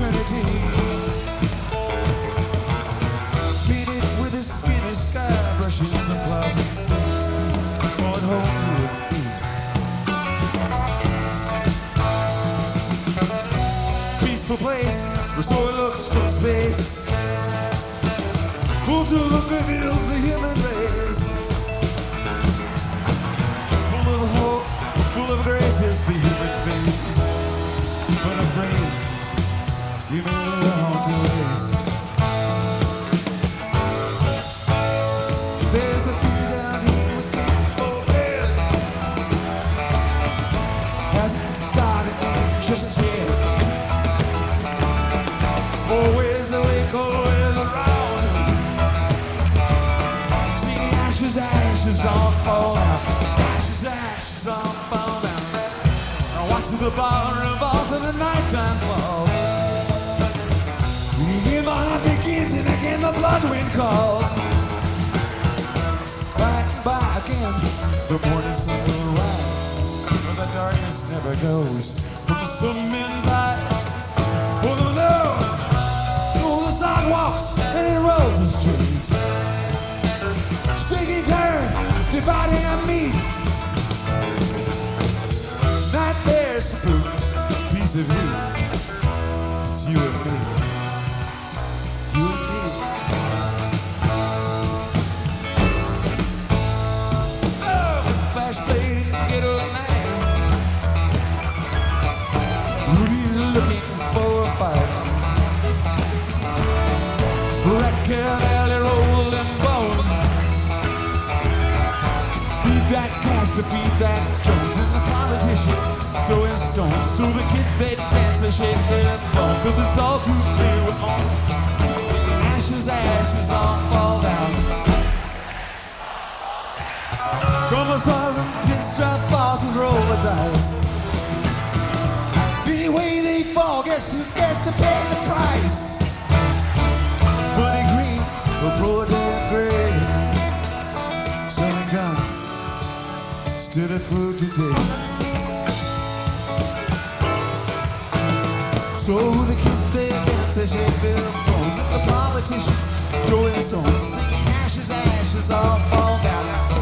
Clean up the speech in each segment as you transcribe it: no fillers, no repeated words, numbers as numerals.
eternity. Painted with a skinny sky, brushing some clouds, going home with me. Peaceful place, where so it looks from space. Cool to look reveals the human race. Full of hope, full of grace is the human face. But afraid, you may want to waste. There's a few down here with people dead. Hasn't got it, just yet. Always awake, always around. See ashes, ashes all fall down. Ashes, ashes all fall down. Now watch the bar revolve to the nighttime fall. You hear my heart begins and again the blood wind calls. By and by again, the morning sun will rise. But the darkness never goes from some men's eyes. Oh no, no. The sidewalks and it rolls the streets. Sticky turn, dividing and meat. Nightmares spook, piece of you. It's you and me. You and me. Oh, flash blade in the ghetto man. Rudy's looking for a fight. Black cat alley rolling bone. Feed that cash to feed that Jones. And the politicians throwing stones. So the kid they dance, they shake their bones. Cause it's all too clear with all. Ashes, ashes all fall down. Commissars and pinstripe bosses roll the dice. Any way they fall, guess who gets to pay the price? Money green will throw a damn gray. Selling guns instead of food today. So the kids they dance, they shake their bones. And the politicians throwing songs, singing ashes, ashes all fall down.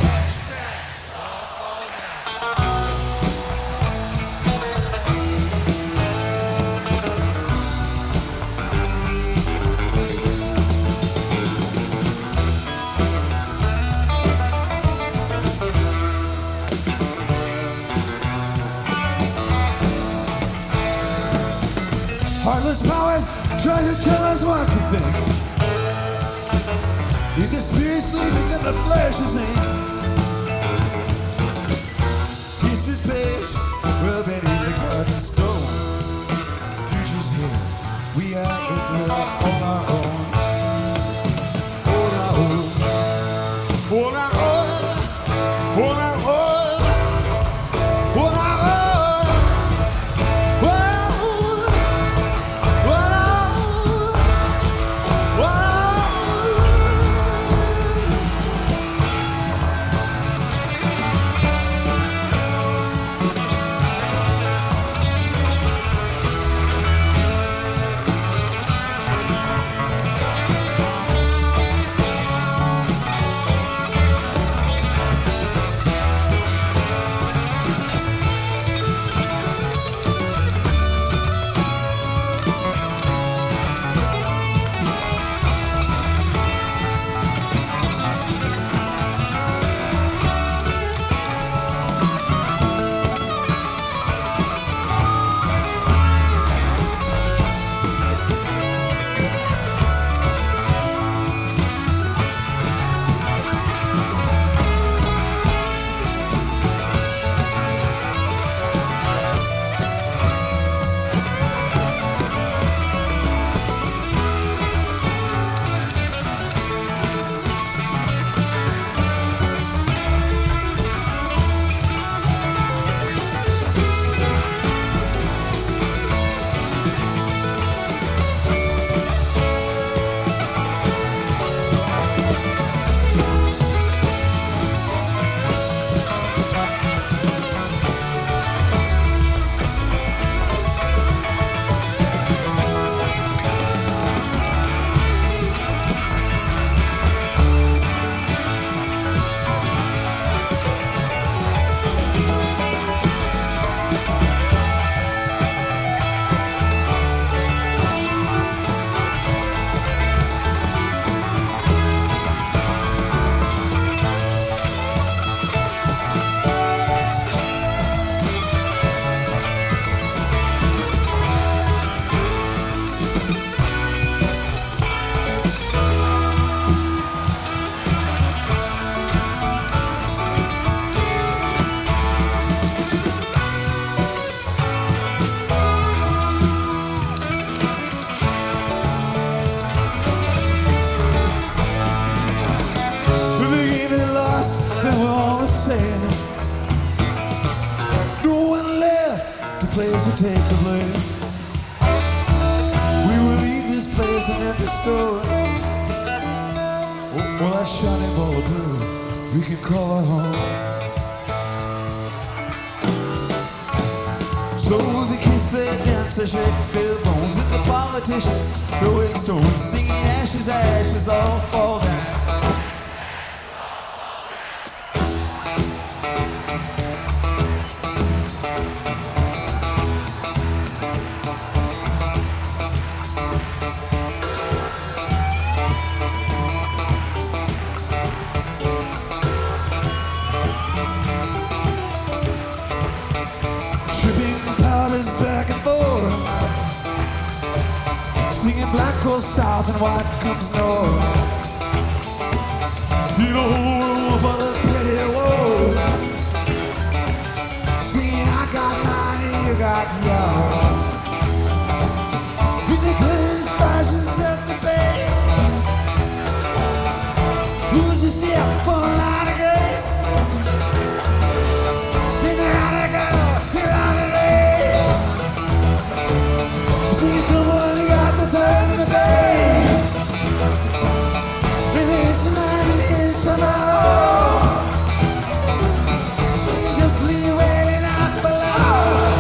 Heartless powers try to tell us what to think. If the spirit's sleeping, then the flesh is ink. History's page will be in the garden stone. Future's here, we are in it on our own. On our own. On our own. On our own. On our own. store. Oh, that shiny ball of blue, we can call it home. So the kids they dance, they shake their bones, and the politicians throwing stones, singing ashes, ashes, all fall down. Shipping powders back and forth, singing black goes south and white comes north. You know, for the petty wars, singing I got mine and you got yours. With the clean fashion sets the pace, who's your step for a lot of grace? Then they gotta go. See someone who got to turn the page. Maybe it's a man and it's a love. You just leave waiting out for love.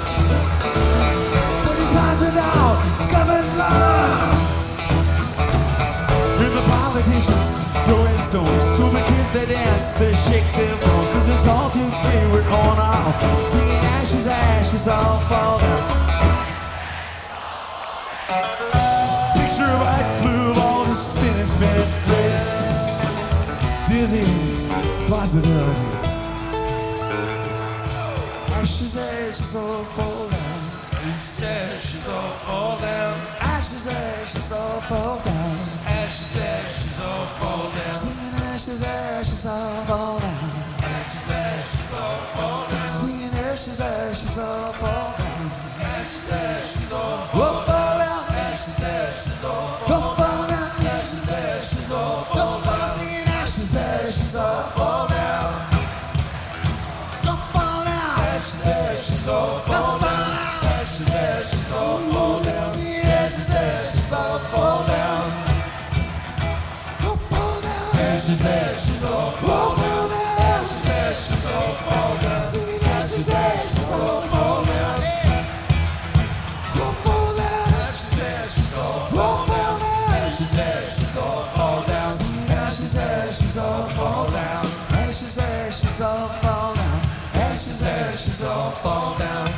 But he finds it out, it's covered blood. And the politicians throwing stones to the kids they dance, they shake their bones, 'cause it's all too favorite on out. Singing ashes, ashes, all fall down. Picture of white blue, all the spinning, spinning red. Dizzy possibilities. Ashes, ashes, all fall down. Ashes, ashes, all fall down. Ashes, ashes, all fall down. Ashes, ashes, all fall down. Singing ashes, ashes, all fall down. Ashes, ashes, all fall down. Singing ashes, ashes, all fall down. Ashes, ashes, all Fall down. ashes, ashes, all Fall down. ashes, ashes, all Don't fall, singing ashes, ashes, all fall down. Don't fall down. ashes, ashes, all Don't fall down. ashes, ashes, all fall down. Singing ashes, ashes, all fall down. Don't fall down. Ashes, ashes, all Fall down. ashes, ashes, all fall down. Singing ashes, ashes, all fall down. Don't fall down. Ashes, ashes, all Don't fall down. ashes, ashes, all fall down. Ashes, ashes, all fall down. Ashes, ashes, all fall down. Ashes, ashes, all fall down.